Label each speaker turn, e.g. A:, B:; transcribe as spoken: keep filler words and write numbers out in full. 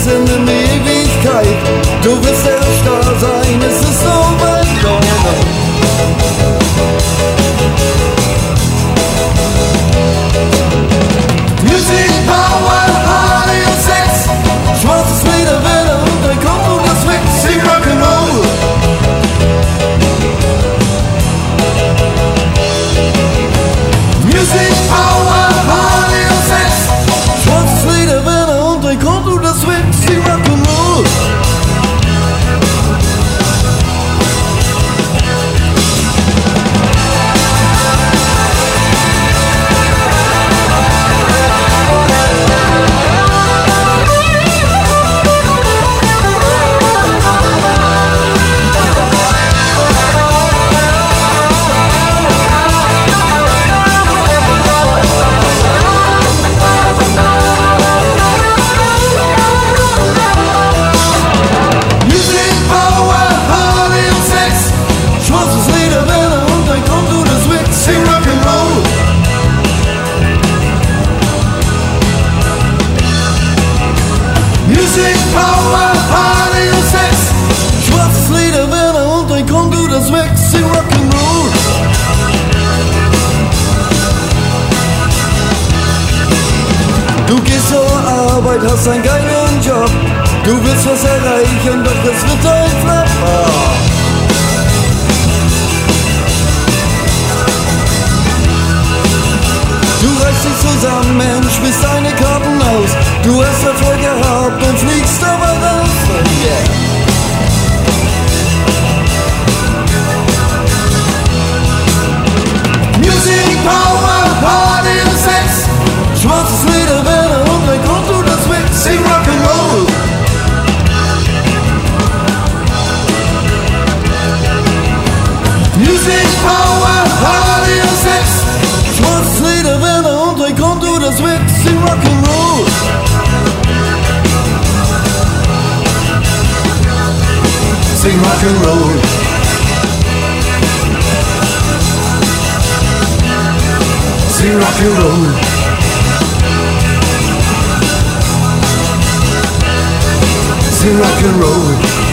A: in der Ewigkeit. Du wirst der Star sein, es ist so weit. Music, Power, Party und Sex, schwarzes Leder, Welle und ein Kopf und das weg. Sing Rock'n'Roll. Music, Power, Party und Sex, schwarzes Leder, Welle und ein Kopf und das weg. Sing Rock'n'Roll. Music, Power, Party und Sex, schwarzes Leder, Welle und ein Konto, das weg. Sing Rock'n'Roll. Du gehst zur Arbeit, hast einen geilen Job. Du willst was erreichen, doch das wird ein Flop. Oh. Du reißt dich zusammen, spielst deine Karten aus. Du hast Erfolg gehabt und fliegst aber raus. Yeah. Music, Power, Party und Sex, schwarzes Leder, Welle und ein Konto, das weg. Sing Rock'n'Roll. Music, Power, Party und Sex, schwarzes Leder, Welle und ein Konto, das weg. Sing Rock'n'Roll. Sing Rock'n'Roll. Sing Rock'n'Roll. Sing Rock'n'Roll.